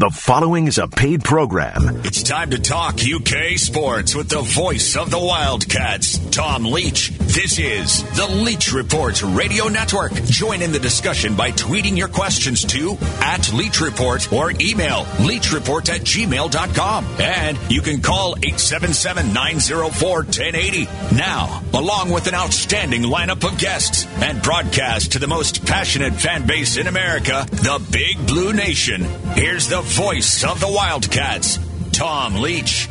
The following is a paid program. It's time to talk UK sports with the voice of the Wildcats, Tom Leach. This is the Leach Report Radio Network. Join in the discussion by tweeting your questions to @LeachReport or email leachreport@gmail.com. And you can call 877-904-1080. Now, along with an outstanding lineup of guests and broadcast to the most passionate fan base in America, the Big Blue Nation. Here's the voice of the Wildcats, Tom Leach.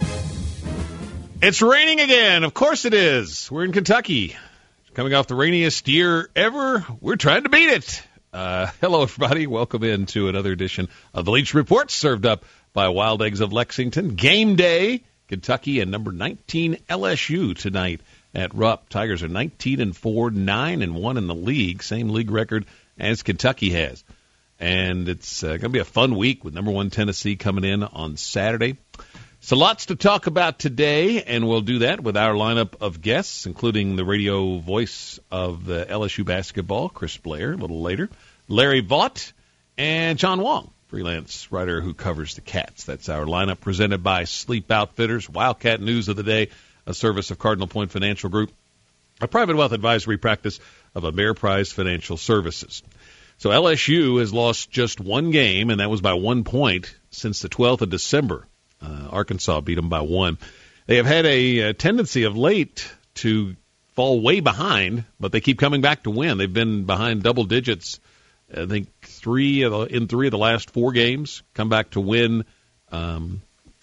It's raining again. Of course it is. We're in Kentucky. Coming off the rainiest year ever. We're trying to beat it. Hello, everybody. Welcome into another edition of the Leach Report, served up by Wild Eggs of Lexington. Game day, Kentucky and number 19 LSU tonight at Rupp. Tigers are 19-4, 9-1 in the league. Same league record as Kentucky has. And it's going to be a fun week with number 1 Tennessee coming in on Saturday. So lots to talk about today, and we'll do that with our lineup of guests, including the radio voice of the LSU basketball, Chris Blair, a little later, Larry Vaught, and John Wong, freelance writer who covers the Cats. That's our lineup presented by Sleep Outfitters. Wildcat News of the Day, a service of Cardinal Point Financial Group, a private wealth advisory practice of Ameriprise Financial Services. So LSU has lost just one game, and that was by 1 point since the 12th of December. Arkansas beat them by 1. They have had a tendency of late to fall way behind, but they keep coming back to win. They've been behind double digits, I think, in three of the last 4 games, come back to win. I'm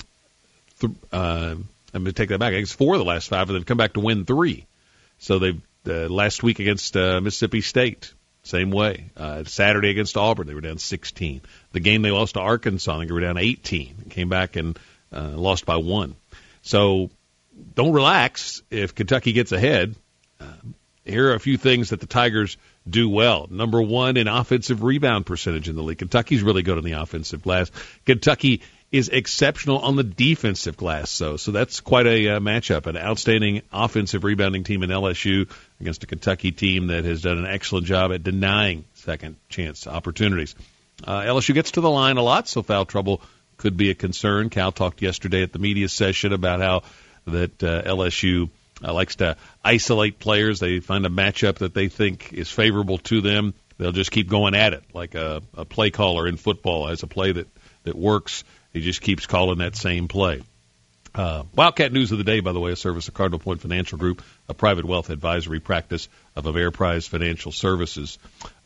going to take that back. I think it's 4 of the last 5, and then come back to win 3. So they've last week against Mississippi State. Same way. Saturday against Auburn, they were down 16. The game they lost to Arkansas, I think they were down 18. Came back and lost by 1. So don't relax if Kentucky gets ahead. Here are a few things that the Tigers do well. Number 1 in offensive rebound percentage in the league. Kentucky's really good on the offensive glass. Kentucky is exceptional on the defensive glass, so that's quite a matchup. An outstanding offensive rebounding team in LSU against a Kentucky team that has done an excellent job at denying second chance opportunities. LSU gets to the line a lot, so foul trouble could be a concern. Cal talked yesterday at the media session about how that LSU likes to isolate players. They find a matchup that they think is favorable to them. They'll just keep going at it, like a play caller in football has a play that works. He just keeps calling that same play. Wildcat News of the Day, by the way, a service of Cardinal Point Financial Group, a private wealth advisory practice of Ameriprise Financial Services.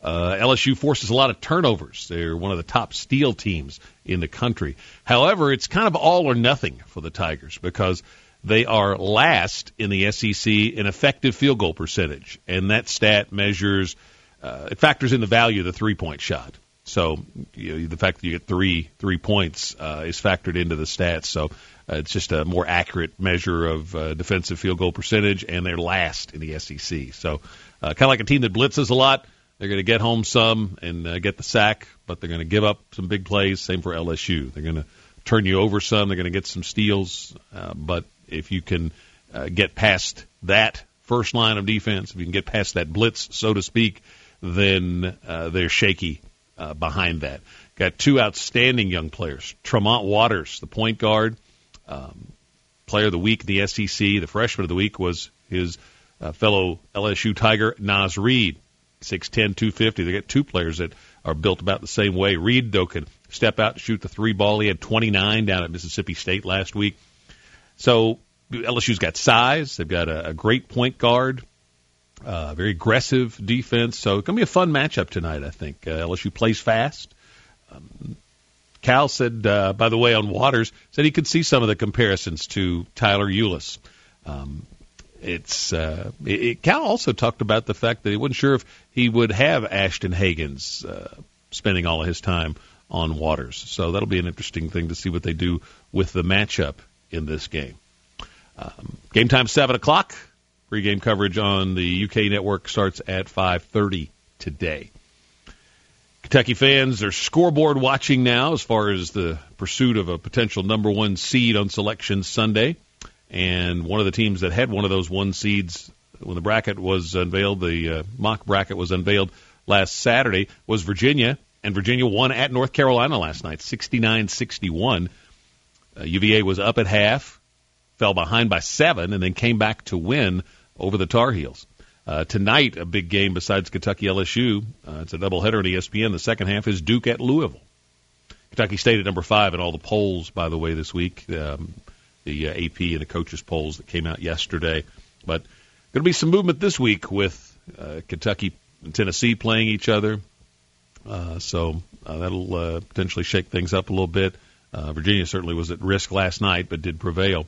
LSU forces a lot of turnovers. They're one of the top steal teams in the country. However, it's kind of all or nothing for the Tigers because they are last in the SEC in effective field goal percentage, and that stat measures, it factors in the value of the three-point shot. So the fact that you get three points is factored into the stats. So it's just a more accurate measure of defensive field goal percentage, and they're last in the SEC. So kind of like a team that blitzes a lot. They're going to get home some and get the sack, but they're going to give up some big plays. Same for LSU. They're going to turn you over some. They're going to get some steals. But if you can get past that first line of defense, if you can get past that blitz, so to speak, then they're shaky behind that. Got 2 outstanding young players. Tremont Waters, the point guard, player of the week in the SEC. The freshman of the week was his fellow LSU Tiger, Naz Reid, 6'10", 250. They got 2 players that are built about the same way. Reid, though, can step out and shoot the 3 ball. He had 29 down at Mississippi State last week. So LSU's got size. They've got a great point guard. Very aggressive defense, so it's going to be a fun matchup tonight, I think. LSU plays fast. Cal said, by the way, on Waters, said he could see some of the comparisons to Tyler Ulis. Cal also talked about the fact that he wasn't sure if he would have Ashton Hagans spending all of his time on Waters. So that'll be an interesting thing to see what they do with the matchup in this game. Game time 7 o'clock. Pre-game coverage on the UK network starts at 5:30 today. Kentucky fans are scoreboard watching now as far as the pursuit of a potential number 1 seed on Selection Sunday. And one of the teams that had one of those 1 seeds when the bracket was unveiled, the mock bracket was unveiled last Saturday, was Virginia. And Virginia won at North Carolina last night, 69-61. UVA was up at half, fell behind by 7, and then came back to win over the Tar Heels. Tonight, a big game besides Kentucky-LSU. It's a doubleheader on ESPN. The second half is Duke at Louisville. Kentucky stayed at number 5 in all the polls, by the way, this week. The AP and the coaches' polls that came out yesterday. But going to be some movement this week with Kentucky and Tennessee playing each other. So that'll potentially shake things up a little bit. Virginia certainly was at risk last night, but did prevail.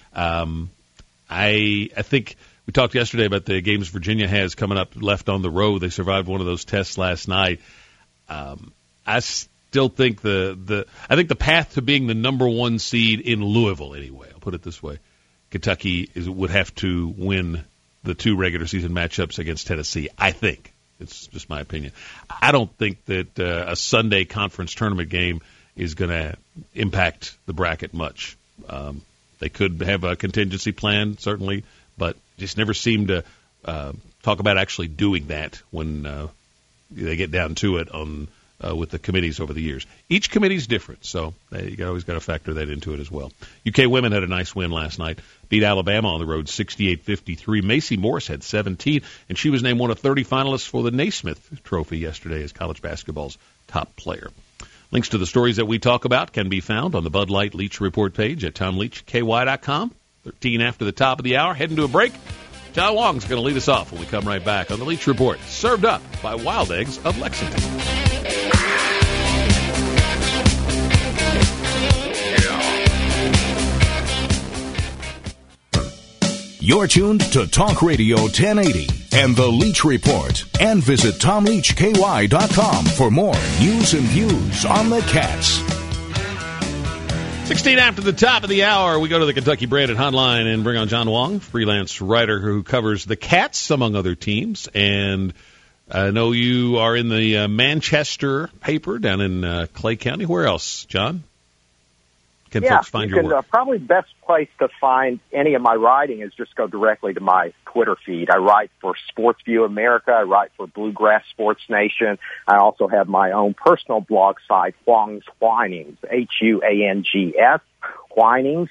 I think we talked yesterday about the games Virginia has coming up left on the road. They survived one of those tests last night. I still think the path to being the number 1 seed in Louisville, anyway, I'll put it this way, Kentucky would have to win the 2 regular season matchups against Tennessee, I think. It's just my opinion. I don't think that a Sunday conference tournament game is going to impact the bracket much. They could have a contingency plan, certainly, but just never seem to talk about actually doing that when they get down to it on with the committees over the years. Each committee is different, so you always got to factor that into it as well. UK women had a nice win last night, beat Alabama on the road 68-53. Macy Morris had 17, and she was named one of 30 finalists for the Naismith Trophy yesterday as college basketball's top player. Links to the stories that we talk about can be found on the Bud Light Leach Report page at TomLeachKY.com. 13 after the top of the hour, heading to a break. John Wong's going to lead us off when we come right back on the Leach Report, served up by Wild Eggs of Lexington. You're tuned to Talk Radio 1080 and the Leach Report. And visit TomLeachKY.com for more news and views on the Cats. 16 after the top of the hour, we go to the Kentucky Branded Hotline and bring on John Wong, freelance writer who covers the Cats, among other teams. And I know you are in the Manchester paper down in Clay County. Where else, John? Can folks find your work? Probably the best place to find any of my writing is just go directly to my Twitter feed. I write for Sports View America. I write for Bluegrass Sports Nation. I also have my own personal blog site, Huang's Whinings, Huangs, Whinings,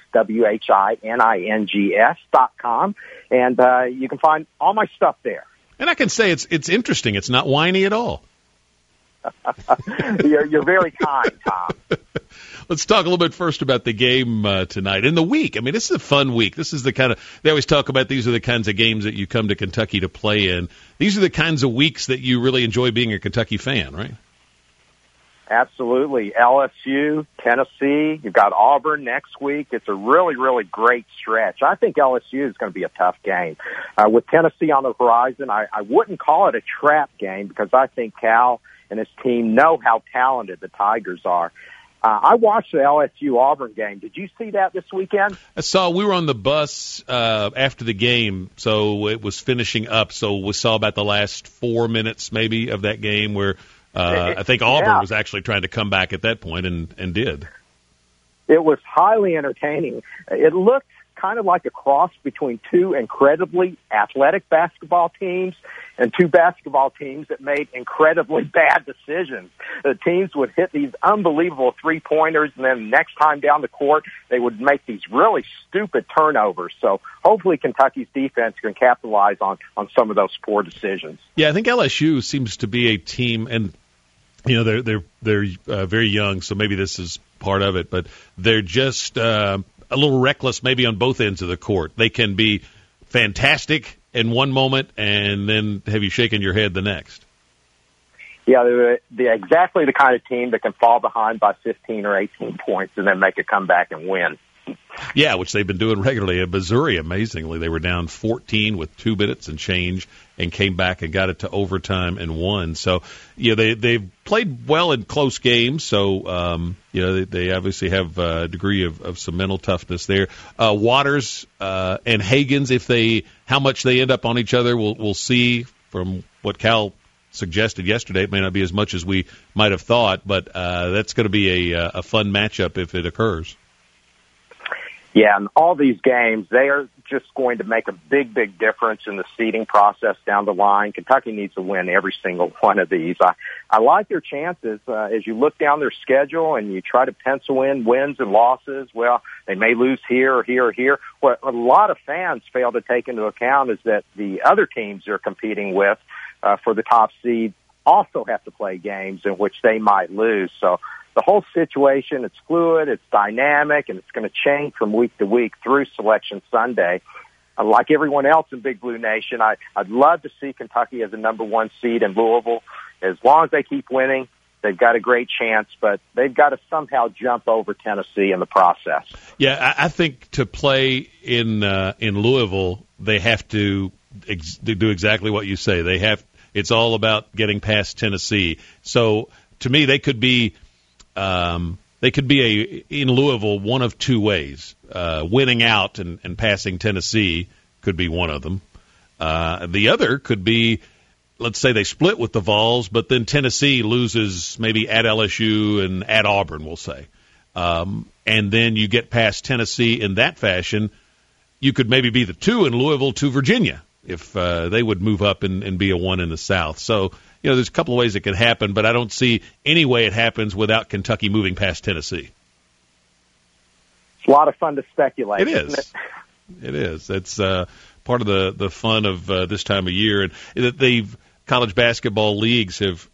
WHININGS.com. And you can find all my stuff there. And I can say it's interesting. It's not whiny at all. You're very kind, Tom. Let's talk a little bit first about the game tonight and the week. I mean, this is a fun week. This is the kind of, they always talk about these are the kinds of games that you come to Kentucky to play in. These are the kinds of weeks that you really enjoy being a Kentucky fan, right? Absolutely. LSU, Tennessee, you've got Auburn next week. It's a really, really great stretch. I think LSU is going to be a tough game. With Tennessee on the horizon, I wouldn't call it a trap game because I think Cal and his team know how talented the Tigers are. I watched the LSU-Auburn game. Did you see that this weekend? I saw. We were on the bus after the game, so it was finishing up. So we saw about the last 4 minutes maybe of that game where I think Auburn was actually trying to come back at that point and did. It was highly entertaining. It looked kind of like a cross between 2 incredibly athletic basketball teams and 2 basketball teams that made incredibly bad decisions. The teams would hit these unbelievable three-pointers, and then next time down the court, they would make these really stupid turnovers. So hopefully Kentucky's defense can capitalize on some of those poor decisions. Yeah, I think LSU seems to be a team, and you know they're very young, so maybe this is part of it, but they're just a little reckless maybe on both ends of the court. They can be fantastic in one moment and then have you shaking your head the next. Yeah, they're exactly the kind of team that can fall behind by 15 or 18 points and then make a comeback and win. Yeah, which they've been doing regularly. At Missouri, amazingly, they were down 14 with 2 minutes and change and came back and got it to overtime and won. So, you know, they've played well in close games. So, you know, they obviously have a degree of some mental toughness there. Waters and Hagans, how much they end up on each other, we'll see. From what Cal suggested yesterday, it may not be as much as we might have thought, but that's going to be a fun matchup if it occurs. Yeah, and all these games, they're just going to make a big, big difference in the seeding process down the line. Kentucky needs to win every single one of these. I like their chances. As you look down their schedule and you try to pencil in wins and losses, well, they may lose here or here or here. What a lot of fans fail to take into account is that the other teams they're competing with for the top seed also have to play games in which they might lose. So the whole situation, it's fluid, it's dynamic, and it's going to change from week to week through Selection Sunday. Like everyone else in Big Blue Nation, I'd love to see Kentucky as a number 1 seed in Louisville. As long as they keep winning, they've got a great chance, but they've got to somehow jump over Tennessee in the process. Yeah, I think to play in Louisville, they have to do exactly what you say. It's all about getting past Tennessee. So to me, they could be in Louisville one of two ways. Winning out and passing Tennessee could be one of them. The other could be, let's say they split with the Vols, but then Tennessee loses maybe at LSU and at Auburn, we'll say. And then you get past Tennessee in that fashion. You could maybe be the 2 in Louisville to Virginia if they would move up and be a 1 in the South. So, there's a couple of ways it could happen, but I don't see any way it happens without Kentucky moving past Tennessee. It's a lot of fun to speculate. It is. Isn't it? It is. It's part of the fun of this time of year. And that college basketball leagues have,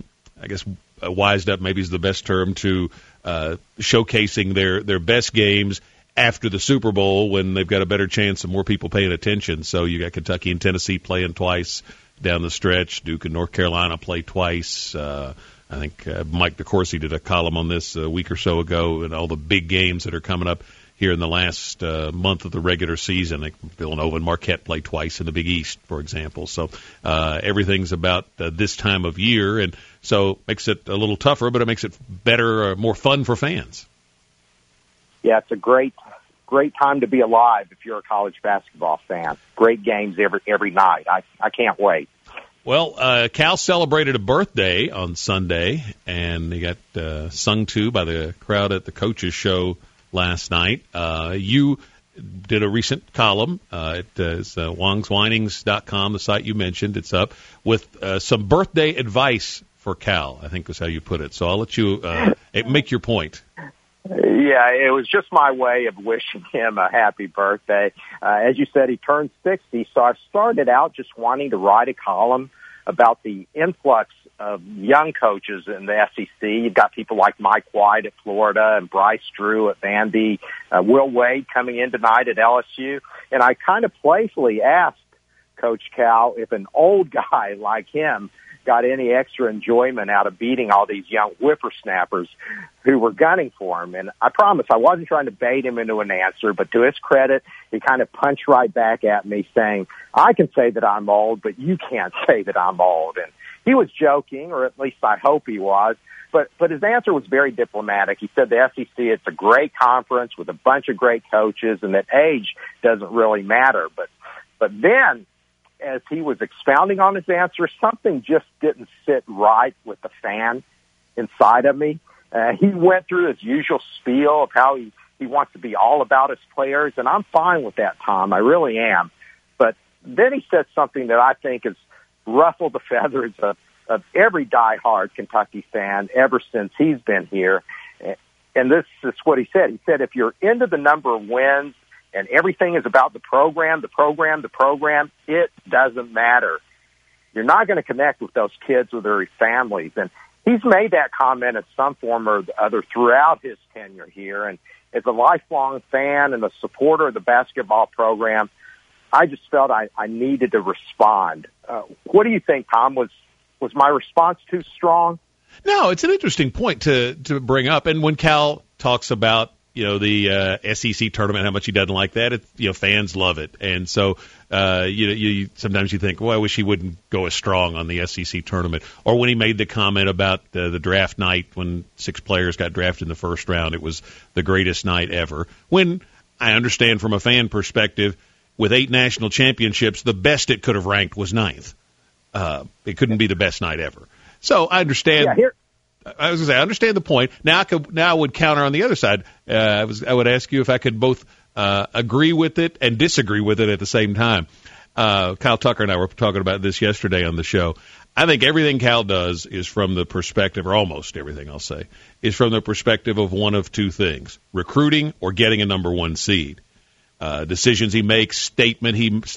wised up, maybe is the best term, to showcasing their best games after the Super Bowl when they've got a better chance of more people paying attention. So you got Kentucky and Tennessee playing twice down the stretch. Duke and North Carolina play twice. I think Mike DeCourcy did a column on this a week or so ago, and all the big games that are coming up here in the last month of the regular season. Like Villanova and Marquette play twice in the Big East, for example. So everything's about this time of year, and so makes it a little tougher, but it makes it better, more fun for fans. Yeah, it's a great time to be alive if you're a college basketball fan. Great games every night. I can't wait. Well, Cal celebrated a birthday on Sunday, and he got sung to by the crowd at the coaches' show last night. You did a recent column. It is wongswinings.com, the site you mentioned. It's up with some birthday advice for Cal, I think was how you put it. So I'll let you make your point. Yeah, it was just my way of wishing him a happy birthday. As you said, he turned 60, so I started out just wanting to write a column about the influx of young coaches in the SEC. You've got people like Mike White at Florida and Bryce Drew at Vandy, Will Wade coming in tonight at LSU. And I kind of playfully asked Coach Cal if an old guy like him got any extra enjoyment out of beating all these young whippersnappers who were gunning for him. And I promise I wasn't trying to bait him into an answer, but to his credit, he kind of punched right back at me saying, I can say that I'm old, but you can't say that I'm old. And he was joking, or at least I hope he was. But his answer was very diplomatic. He said the SEC, it's a great conference with a bunch of great coaches and that age doesn't really matter. But then, as he was expounding on his answer, something just didn't sit right with the fan inside of me. He went through his usual spiel of how he wants to be all about his players, and I'm fine with that, Tom. I really am. But then he said something that I think has ruffled the feathers of every diehard Kentucky fan ever since he's been here. And this is what he said. He said, if you're into the number of wins, and everything is about the program, it doesn't matter. You're not going to connect with those kids or their families. And he's made that comment in some form or the other throughout his tenure here. And as a lifelong fan and a supporter of the basketball program, I just felt I needed to respond. What do you think, Tom? Was my response too strong? No, it's an interesting point to bring up. And when Cal talks about the SEC tournament, how much he doesn't like that. Fans love it. And so, you sometimes you think, well, I wish he wouldn't go as strong on the SEC tournament. Or when he made the comment about the draft night when 6 players got drafted in the first round, it was the greatest night ever. When I understand from a fan perspective, with 8 national championships, the best it could have ranked was 9th. It couldn't be the best night ever. So I understand. Yeah, I was going to say, I understand the point. Now I would counter on the other side. I would ask you if I could both agree with it and disagree with it at the same time. Kyle Tucker and I were talking about this yesterday on the show. I think everything Cal does is from the perspective, or almost everything I'll say, is from the perspective of one of two things: recruiting or getting a number one seed. Decisions he makes, statements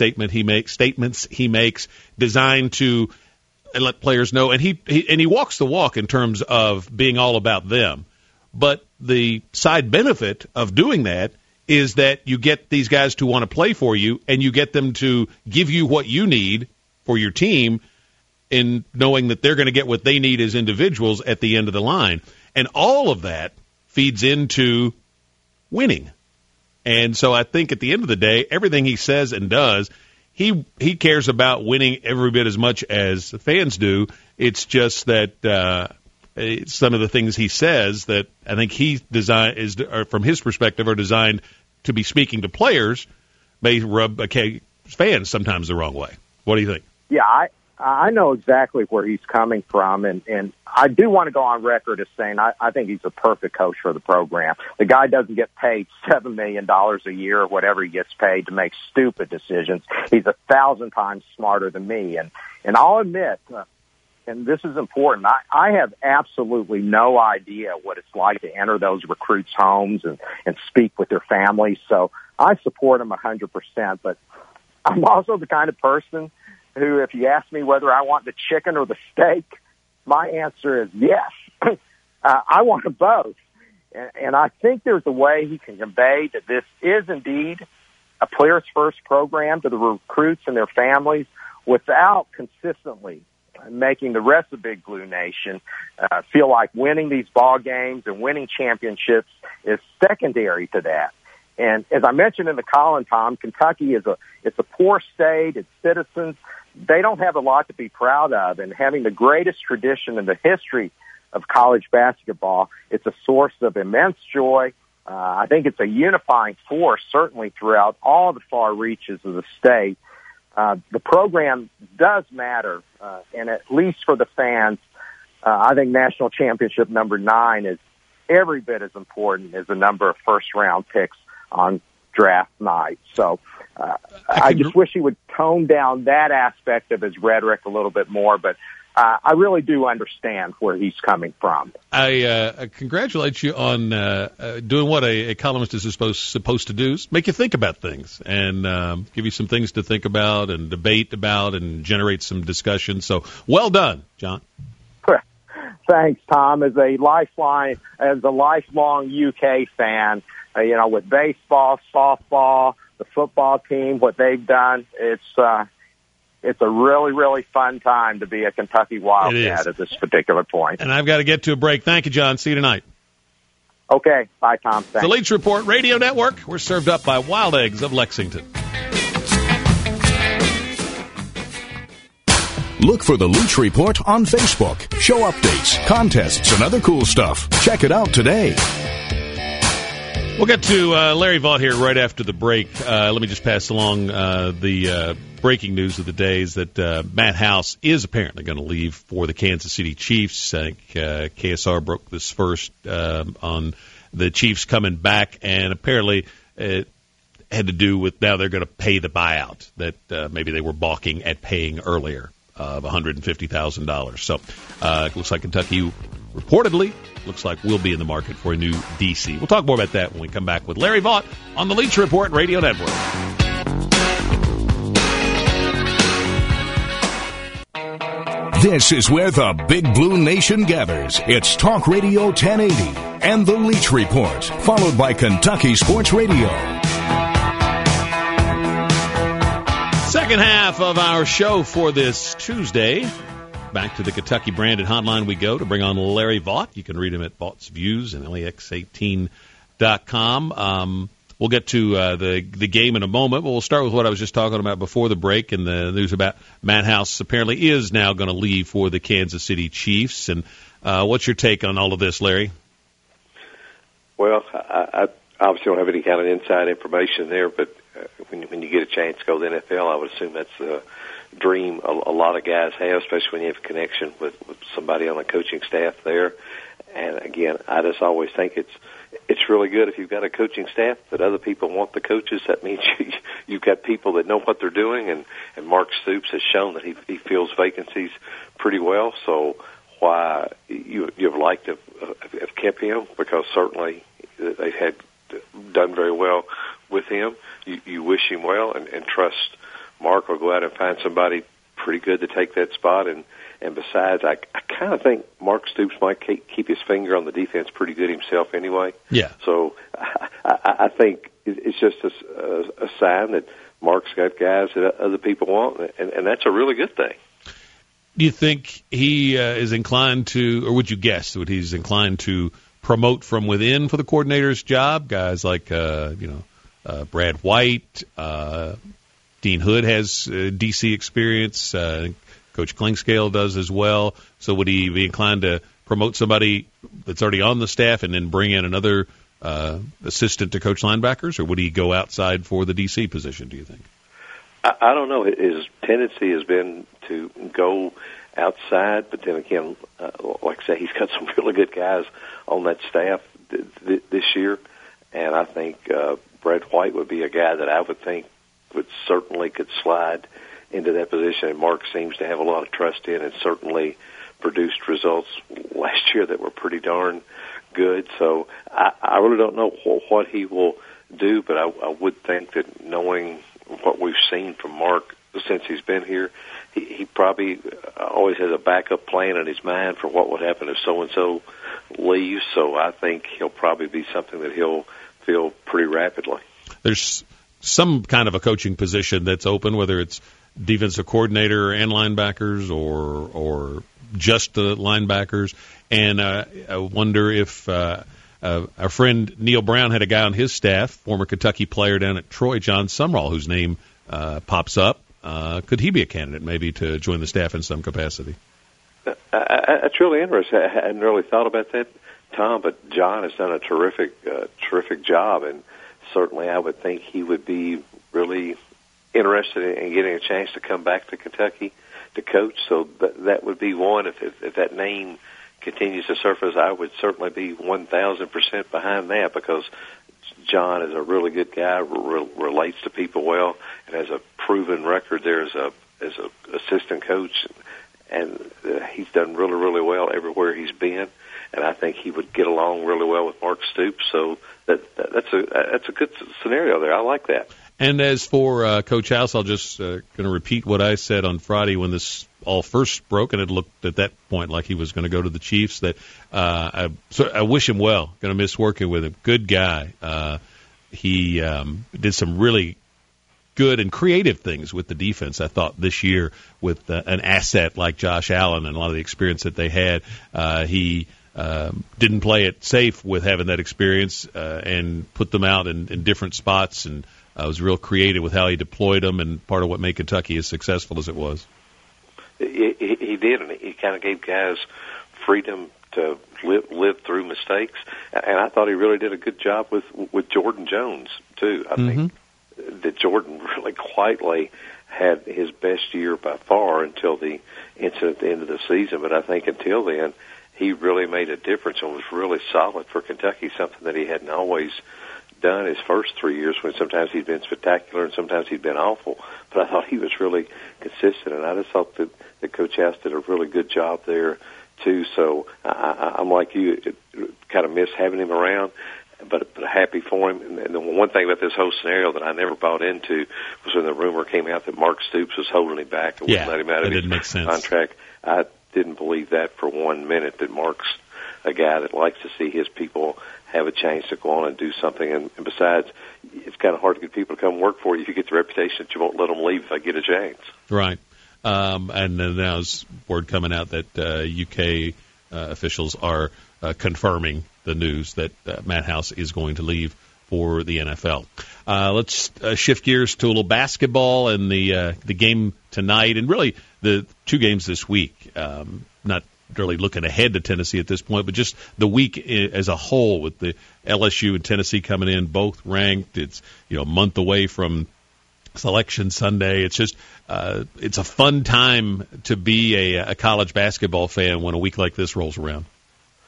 he makes, designed to let players know, and he walks the walk in terms of being all about them. But the side benefit of doing that is that you get these guys to want to play for you, and you get them to give you what you need for your team, in knowing that they're going to get what they need as individuals at the end of the line. And all of that feeds into winning. And so I think at the end of the day, everything he says and does, he cares about winning every bit as much as the fans do. It's just that some of the things he says that I think from his perspective, are designed to be speaking to players, may rub fans sometimes the wrong way. What do you think? Yeah, I know exactly where he's coming from, and I do want to go on record as saying I think he's a perfect coach for the program. The guy doesn't get paid $7 million a year or whatever he gets paid to make stupid decisions. He's 1,000 times smarter than me, and I'll admit, and this is important, I have absolutely no idea what it's like to enter those recruits' homes and speak with their families, so I support him 100%, but I'm also the kind of person who, if you ask me whether I want the chicken or the steak, my answer is yes. I want them both. And I think there's a way he can convey that this is indeed a players first program to the recruits and their families without consistently making the rest of Big Blue Nation feel like winning these ball games and winning championships is secondary to that. And as I mentioned in the column, Tom, Kentucky it's a poor state. Its citizens, they don't have a lot to be proud of. And having the greatest tradition in the history of college basketball, it's a source of immense joy. I think it's a unifying force, certainly throughout all the far reaches of the state. The program does matter, and at least for the fans, I think national championship number 9 is every bit as important as the number of first-round picks on draft night. So I just wish he would tone down that aspect of his rhetoric a little bit more, but I really do understand where he's coming from. I congratulate you on doing what a columnist is supposed to do, is make you think about things and give you some things to think about and debate about and generate some discussion. So well done, John. Thanks, Tom. As a lifelong UK fan, with baseball, softball, the football team, what they've done, it's a really, really fun time to be a Kentucky Wildcat at this particular point. And I've got to get to a break. Thank you, John. See you tonight. Okay. Bye, Tom. Thanks. The Leach Report Radio Network. We're served up by Wild Eggs of Lexington. Look for the Leach Report on Facebook. Show updates, contests, and other cool stuff. Check it out today. We'll get to Larry Vaught here right after the break. Let me just pass along the breaking news of the day is that Matt House is apparently going to leave for the Kansas City Chiefs. I think KSR broke this first on the Chiefs coming back, and apparently it had to do with now they're going to pay the buyout that maybe they were balking at paying earlier of $150,000. So it looks like Kentucky reportedly looks like we'll be in the market for a new DC. We'll talk more about that when we come back with Larry Vaught on the Leach Report Radio Network. This is where the Big Blue Nation gathers. It's Talk Radio 1080 and the Leach Report, followed by Kentucky Sports Radio. Second half of our show for this Tuesday. Back to the Kentucky branded hotline we go to bring on Larry Vaught. You can read him at Vaught's Views and LEX18.com. We'll get to the game in a moment, but we'll start with what I was just talking about before the break and the news about Matt House apparently is now going to leave for the Kansas City Chiefs. And what's your take on all of this, Larry? Well, I obviously don't have any kind of inside information there, but when you get a chance to go to the NFL, I would assume that's the dream a lot of guys have, especially when you have a connection with somebody on the coaching staff there. And again, I just always think it's really good if you've got a coaching staff that other people want the coaches. That means you've got people that know what they're doing, and Mark Stoops has shown that he fills vacancies pretty well. So why you've liked to have kept him, because certainly they had done very well with him. You wish him well and trust Mark will go out and find somebody pretty good to take that spot. And besides, I kind of think Mark Stoops might keep his finger on the defense pretty good himself anyway. Yeah. So I think it's just a sign that Mark's got guys that other people want, and that's a really good thing. Do you think he is inclined to, or would you guess that he's inclined to promote from within for the coordinator's job? Guys like, Brad White, Dean Hood has D.C. experience. Coach Klingscale does as well. So would he be inclined to promote somebody that's already on the staff and then bring in another assistant to coach linebackers, or would he go outside for the D.C. position, do you think? I don't know. His tendency has been to go outside, but then again, like I say, he's got some really good guys on that staff this year, and I think Brad White would be a guy that I would think could slide into that position, and Mark seems to have a lot of trust in, and certainly produced results last year that were pretty darn good. So I really don't know what he will do, but I would think that knowing what we've seen from Mark since he's been here, he probably always has a backup plan in his mind for what would happen if so-and-so leaves. So I think he'll probably be something that he'll fill pretty rapidly. There's some kind of a coaching position that's open, whether it's defensive coordinator and linebackers or just the linebackers. And I wonder if our friend Neil Brown had a guy on his staff, former Kentucky player down at Troy, John Sumrall, whose name pops up. Could he be a candidate maybe to join the staff in some capacity? That's really interesting. I hadn't really thought about that, Tom, but John has done a terrific job, and certainly I would think he would be really interested in getting a chance to come back to Kentucky to coach. So that would be one. If that name continues to surface, I would certainly be 1,000% behind that, because John is a really good guy, relates to people well, and has a proven record there as a assistant coach, and he's done really, really well everywhere he's been. And I think he would get along really well with Mark Stoops. So that's a good scenario there. I like that. And as for Coach House, I'll just going to repeat what I said on Friday when this all first broke, and it looked at that point like he was going to go to the Chiefs. That I wish him well. Going to miss working with him. Good guy. He did some really good and creative things with the defense, I thought, this year with an asset like Josh Allen and a lot of the experience that they had. He didn't play it safe with having that experience and put them out in different spots, and was real creative with how he deployed them, and part of what made Kentucky as successful as it was. He did, and he kind of gave guys freedom to live through mistakes, and I thought he really did a good job with Jordan Jones, too. I think that Jordan really quietly had his best year by far until the incident at the end of the season, but I think until then, he really made a difference and was really solid for Kentucky, something that he hadn't always done his first 3 years, when sometimes he'd been spectacular and sometimes he'd been awful. But I thought he was really consistent, and I just thought that Coach House did a really good job there, too. So I'm like you, kind of miss having him around, but happy for him. And the one thing about this whole scenario that I never bought into was when the rumor came out that Mark Stoops was holding him back and wouldn't let him out of his contract. I didn't believe that for 1 minute, that Mark's a guy that likes to see his people have a chance to go on and do something. And besides, it's kind of hard to get people to come work for you if you get the reputation that you won't let them leave if they get a chance. Right. And then now there's word coming out that UK officials are confirming the news that Matt House is going to leave for the NFL. Let's shift gears to a little basketball and the game tonight, and really the two games this week. Not really looking ahead to Tennessee at this point, but just the week as a whole, with the LSU and Tennessee coming in both ranked. It's a month away from Selection Sunday. It's just it's a fun time to be a college basketball fan when a week like this rolls around.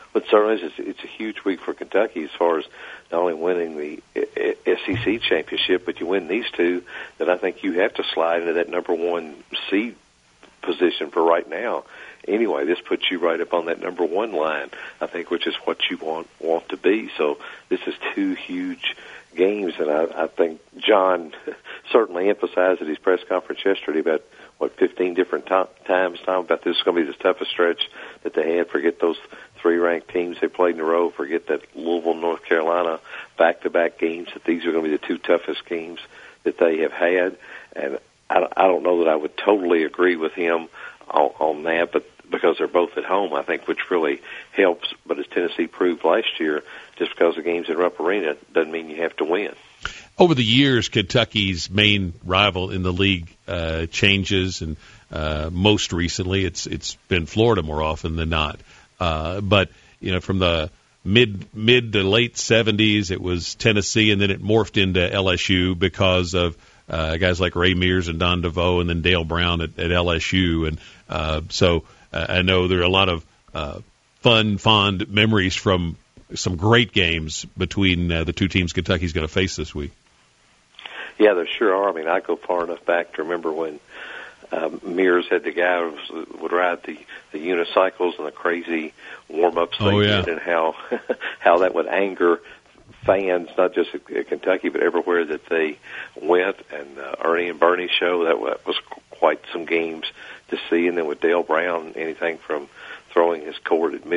But certainly it's a huge week for Kentucky as far as not only winning the SEC championship, but you win these two, that I think you have to slide into that number one seed position for right now. Anyway, this puts you right up on that number one line, I think, which is what you want to be. So this is two huge games, and I think John certainly emphasized at his press conference yesterday about 15 different times, Tom, about this is going to be the toughest stretch that they had. Forget those 3 ranked teams they played in a row. Forget that Louisville, North Carolina back-to-back games, that these are going to be the 2 toughest games that they have had. And I don't know that I would totally agree with him on that, but because they're both at home, I think, which really helps. But as Tennessee proved last year, just because the game's in Rupp Arena doesn't mean you have to win. Over the years, Kentucky's main rival in the league changes, and most recently it's been Florida more often than not. But from the mid to late 70s, it was Tennessee, and then it morphed into LSU because of guys like Ray Mears and Don DeVoe, and then Dale Brown at LSU. And so I know there are a lot of fond memories from some great games between the two teams Kentucky's going to face this week. Yeah, there sure are. I mean, I go far enough back to remember when Mears had the guy who would ride the unicycles and the crazy warm-ups they did, and how that would anger fans, not just at Kentucky, but everywhere that they went. And Ernie and Bernie show, that was quite some games to see. And then with Dale Brown, anything from throwing his coat at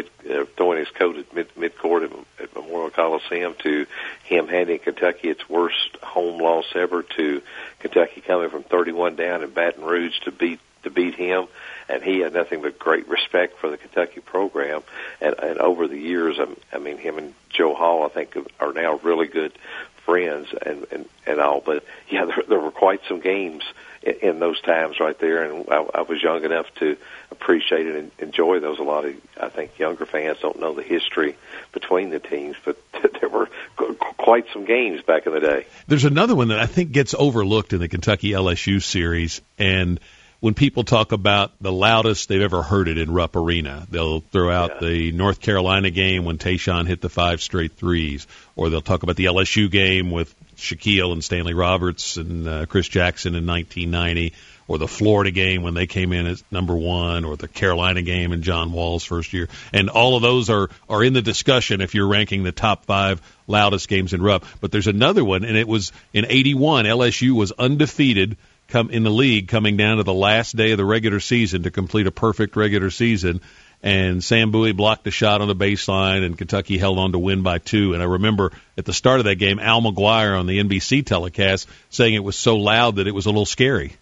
mid-court at Memorial Coliseum to him handing Kentucky its worst home loss ever, to Kentucky coming from 31 down in Baton Rouge to beat him. And he had nothing but great respect for the Kentucky program. And over the years, I mean, him and Joe Hall, I think, are now really good friends and all. But, yeah, there were quite some games in those times right there, and I was young enough to appreciate it and enjoy those. A lot of, I think, younger fans don't know the history between the teams, but there were quite some games back in the day. There's another one that I think gets overlooked in the Kentucky-LSU series, and when people talk about the loudest they've ever heard it in Rupp Arena, they'll throw out the North Carolina game when Tayshaun hit the 5 straight threes, or they'll talk about the LSU game with Shaquille and Stanley Roberts and Chris Jackson in 1990, or the Florida game when they came in as number 1, or the Carolina game in John Wall's first year. And all of those are in the discussion if you're ranking the top 5 loudest games in Rupp. But there's another one, and it was in 81. LSU was undefeated in the league coming down to the last day of the regular season to complete a perfect regular season. And Sam Bowie blocked a shot on the baseline, and Kentucky held on to win by 2. And I remember at the start of that game, Al McGuire on the NBC telecast saying it was so loud that it was a little scary.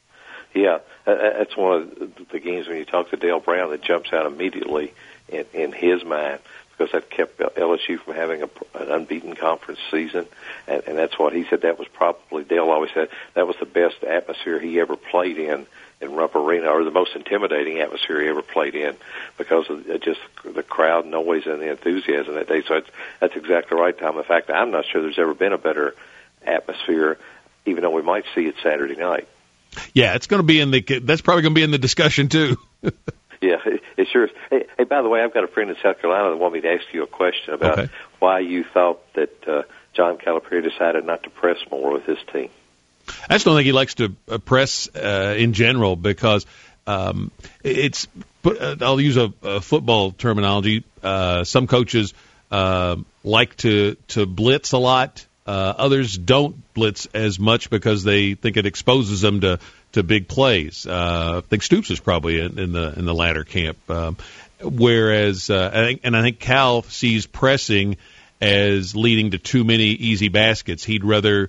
Yeah, that's one of the games when you talk to Dale Brown that jumps out immediately in his mind, because that kept LSU from having an unbeaten conference season. And that's what he said. That was probably, Dale always said, that was the best atmosphere he ever played in Rupp Arena, or the most intimidating atmosphere he ever played in, because of just the crowd noise and the enthusiasm that day. So that's exactly right, Tom. In fact, I'm not sure there's ever been a better atmosphere, even though we might see it Saturday night. Yeah, it's going to be that's probably going to be in the discussion too. Yeah, it sure is. Hey, by the way, I've got a friend in South Carolina that wanted me to ask you a question about why you thought that John Calipari decided not to press more with his team. I just don't think he likes to press in general, because I'll use a football terminology. Some coaches like to blitz a lot. Others don't blitz as much because they think it exposes them to big plays. I think Stoops is probably in the latter camp. Whereas I think Cal sees pressing as leading to too many easy baskets. He'd rather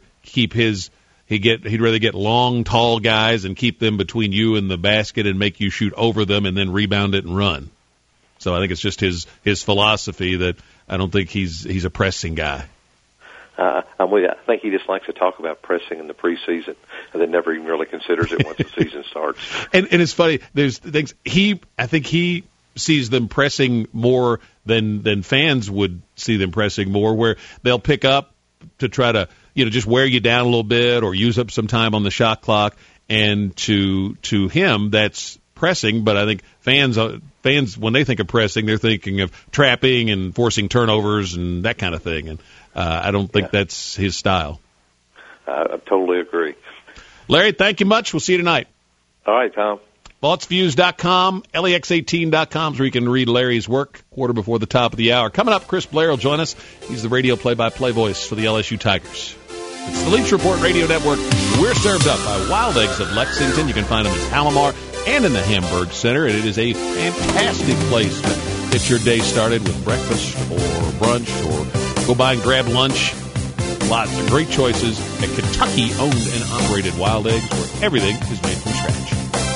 get long, tall guys and keep them between you and the basket and make you shoot over them and then rebound it and run. So I think it's just his philosophy that I don't think he's a pressing guy. I'm with you. I think he just likes to talk about pressing in the preseason, and then never even really considers it once the season starts. And it's funny. There's things I think he sees them pressing more than fans would see them pressing more, where they'll pick up to try to just wear you down a little bit or use up some time on the shot clock. And to him, that's pressing, but I think fans when they think of pressing, they're thinking of trapping and forcing turnovers and that kind of thing. And I don't think that's his style. I totally agree. Larry, thank you much. We'll see you tonight. All right, Tom. ThoughtsViews.com, LEX18.com is where you can read Larry's work quarter before the top of the hour. Coming up, Chris Blair will join us. He's the radio play-by-play voice for the LSU Tigers. It's the Leach Report Radio Network. We're served up by Wild Eggs of Lexington. You can find them in Palomar and in the Hamburg Center, and it is a fantastic place to get your day started with breakfast or brunch or go by and grab lunch. Lots of great choices at Kentucky-owned and operated Wild Eggs, where everything is made from scratch.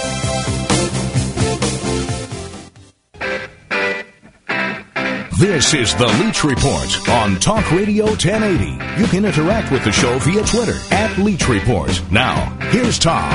This is the Leach Report on Talk Radio 1080. You can interact with the show via Twitter at Leach Report. Now, here's Tom.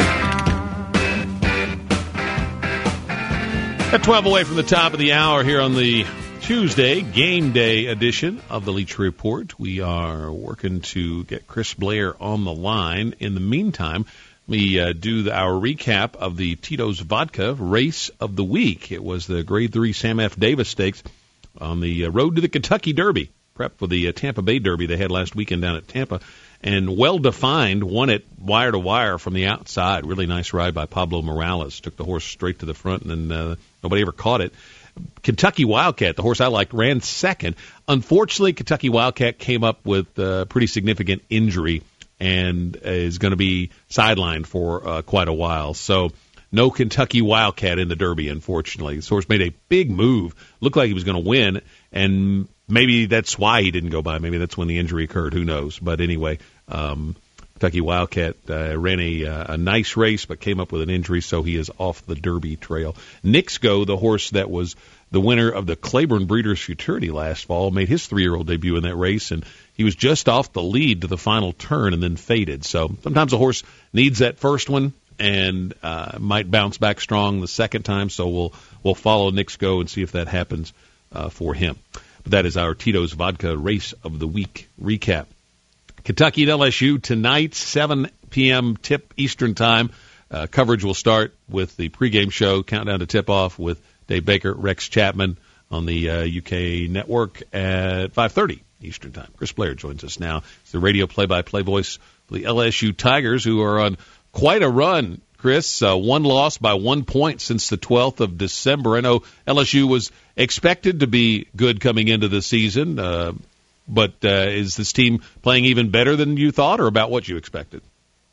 At 12 away from the top of the hour here on the Tuesday, game day edition of the Leach Report. We are working to get Chris Blair on the line. In the meantime, we do our recap of the Tito's Vodka Race of the Week. It was the Grade 3 Sam F. Davis Stakes on the road to the Kentucky Derby, prep for the Tampa Bay Derby they had last weekend down at Tampa, and well-defined, won it wire to wire from the outside. Really nice ride by Pablo Morales. Took the horse straight to the front, and nobody ever caught it. Kentucky Wildcat, the horse I liked, ran second. Unfortunately, Kentucky Wildcat came up with a pretty significant injury and is going to be sidelined for quite a while. So no Kentucky Wildcat in the Derby, unfortunately. This horse made a big move. Looked like he was going to win, and maybe that's why he didn't go by. Maybe that's when the injury occurred. Who knows? But anyway, Kentucky Wildcat ran a nice race, but came up with an injury, so he is off the Derby trail. Nixgo, the horse that was the winner of the Claiborne Breeders' Futurity last fall, made his 3-year-old debut in that race, and he was just off the lead to the final turn and then faded. So sometimes a horse needs that first one and might bounce back strong the second time, so we'll follow Nixgo and see if that happens for him. But that is our Tito's Vodka Race of the Week recap. Kentucky and LSU tonight, 7 p.m. tip Eastern time. Coverage will start with the pregame show, countdown to tip-off with Dave Baker, Rex Chapman on the UK network at 5:30 Eastern time. Chris Blair joins us now. It's the radio play-by-play voice for the LSU Tigers, who are on quite a run, Chris. One loss by 1 point since the 12th of December. I know LSU was expected to be good coming into the season, but is this team playing even better than you thought, or about what you expected?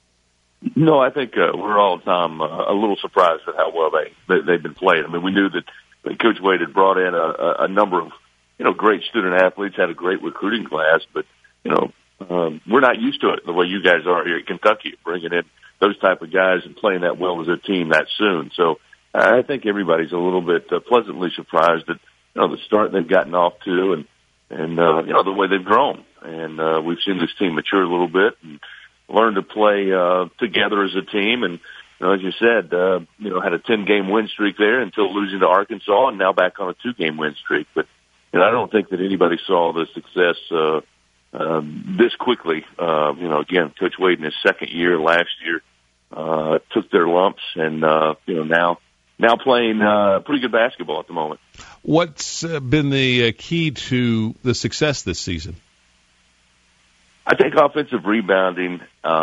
No, I think we're all, Tom, a little surprised at how well they've been playing. I mean, we knew that Coach Wade had brought in a number of, great student athletes, had a great recruiting class, but, we're not used to it the way you guys are here at Kentucky, bringing in those type of guys and playing that well as a team that soon. So I think everybody's a little bit pleasantly surprised at, the start they've gotten off to and the way they've grown. And we've seen this team mature a little bit and learn to play together as a team. And as you said, had a 10-game win streak there until losing to Arkansas, and now back on a 2-game win streak. But I don't think that anybody saw the success this quickly. Again, Coach Wade in his second year last year took their lumps, and now playing pretty good basketball at the moment. What's been the key to the success this season? I think offensive rebounding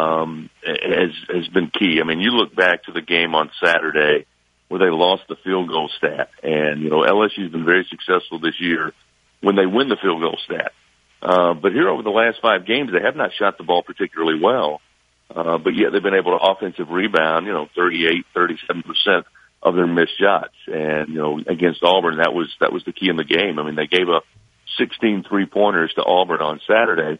has been key. I mean, you look back to the game on Saturday where they lost the field goal stat, and LSU's been very successful this year when they win the field goal stat. But here over the last 5 games, they have not shot the ball particularly well, but yet they've been able to offensive rebound, 38, 37% of their missed shots. And against Auburn, that was the key in the game. I mean, they gave up 16 3-pointers to Auburn on Saturday.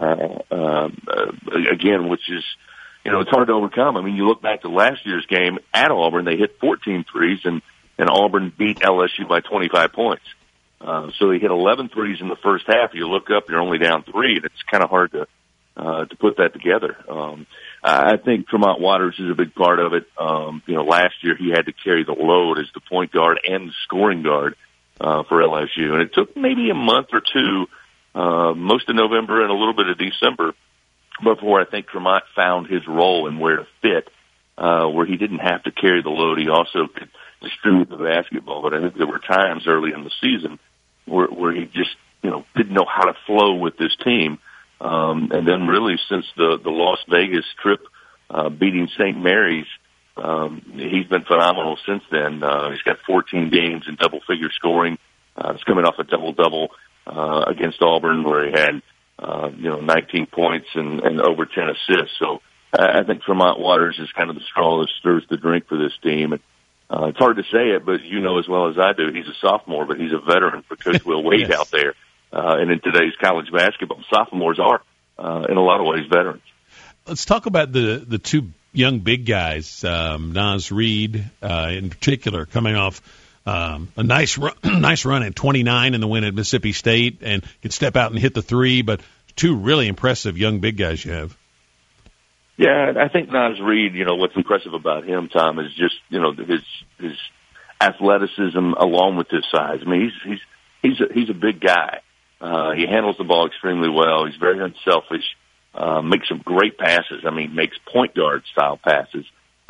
Again, which is, it's hard to overcome. I mean, you look back to last year's game at Auburn, they hit 14 threes, and Auburn beat LSU by 25 points. So they hit 11 threes in the first half. You look up, you're only down 3, and it's kind of hard to put that together. I think Tremont Waters is a big part of it. Last year he had to carry the load as the point guard and the scoring guard for LSU, and it took maybe a month or two, most of November and a little bit of December, before I think Tremont found his role and where to fit where he didn't have to carry the load. He also could distribute the basketball. But I think there were times early in the season where he just, didn't know how to flow with this team. And then really since the Las Vegas trip, beating St. Mary's, he's been phenomenal since then. He's got 14 games in double-figure scoring. He's coming off a double-double against Auburn where he had, 19 points and over 10 assists. So I think Tremont Waters is kind of the straw that stirs the drink for this team. And, it's hard to say it, but you know as well as I do, he's a sophomore, but he's a veteran for Coach Will Wade Yes. out there. And in today's college basketball, sophomores are, in a lot of ways, veterans. Let's talk about the two young big guys, Naz Reid in particular, coming off a nice run at 29 in the win at Mississippi State, and can step out and hit the three, but two really impressive young big guys you have. Yeah, I think Naz Reid, what's impressive about him, Tom, is just, his athleticism along with his size. I mean, he's a big guy. He handles the ball extremely well. He's very unselfish, makes some great passes. I mean, makes point guard style passes,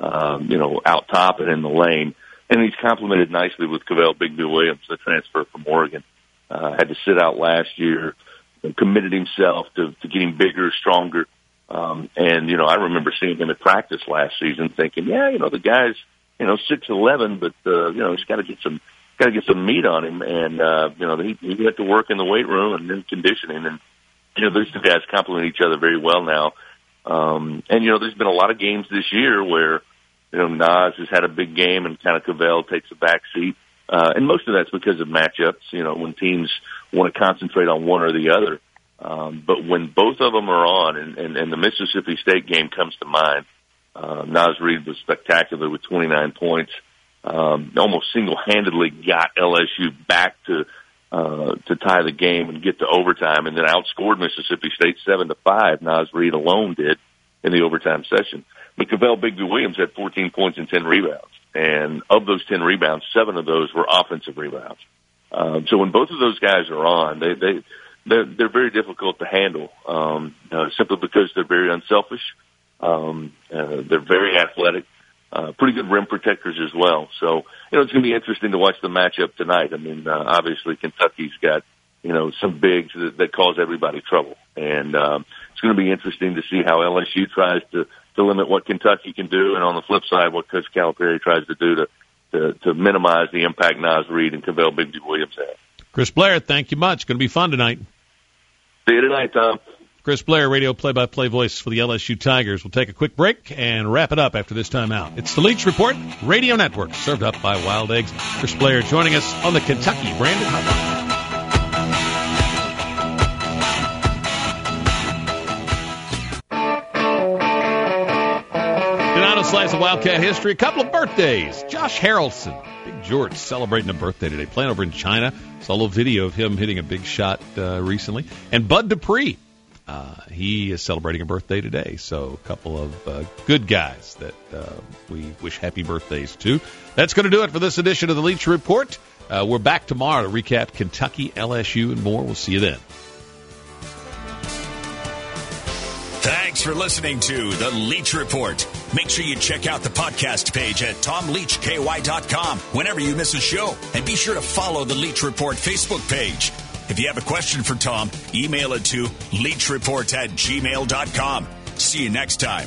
out top and in the lane. And he's complemented nicely with Cavell Bigby-Williams, the transfer from Oregon. Had to sit out last year, committed himself to getting bigger, stronger. I remember seeing him at practice last season thinking, the guy's, 6'11", but, he's got to get some meat on him. And, he had to work in the weight room and then conditioning. And, those two guys complement each other very well now. There's been a lot of games this year where, Naz has had a big game and kind of Cavell takes a back seat. And most of that's because of matchups, when teams want to concentrate on one or the other. But when both of them are on, and the Mississippi State game comes to mind, Naz Reid was spectacular with 29 points. Almost single-handedly got LSU back to tie the game and get to overtime, and then outscored Mississippi State 7-5. Naz Reid alone did in the overtime session. But Cavell Bigby-Williams had 14 points and 10 rebounds, and of those 10 rebounds, 7 of those were offensive rebounds. So when both of those guys are on, they're very difficult to handle, simply because they're very unselfish. They're very athletic, pretty good rim protectors as well. So, it's going to be interesting to watch the matchup tonight. I mean, obviously Kentucky's got, some bigs that cause everybody trouble. And, it's going to be interesting to see how LSU tries to limit what Kentucky can do. And on the flip side, what Coach Calipari tries to do to minimize the impact Naz Reid and Cavell Bigby-Williams have. Chris Blair, thank you much. Going to be fun tonight. See you tonight, Tom. Chris Blair, radio play-by-play voice for the LSU Tigers. We'll take a quick break and wrap it up after this timeout. It's the Leach Report Radio Network, served up by Wild Eggs. Chris Blair joining us on the Kentucky Brandon Hotline. Tonight on Slice of Wildcat History, a couple of birthdays. Josh Harrelson, Big George, celebrating a birthday today, playing over in China. Saw a little video of him hitting a big shot recently. And Bud Dupree, he is celebrating a birthday today. So a couple of good guys that we wish happy birthdays to. That's going to do it for this edition of the Leach Report. We're back tomorrow to recap Kentucky, LSU, and more. We'll see you then. Thanks for listening to The Leach Report. Make sure you check out the podcast page at TomLeachKY.com whenever you miss a show. And be sure to follow The Leach Report Facebook page. If you have a question for Tom, email it to leachreport@gmail.com. See you next time.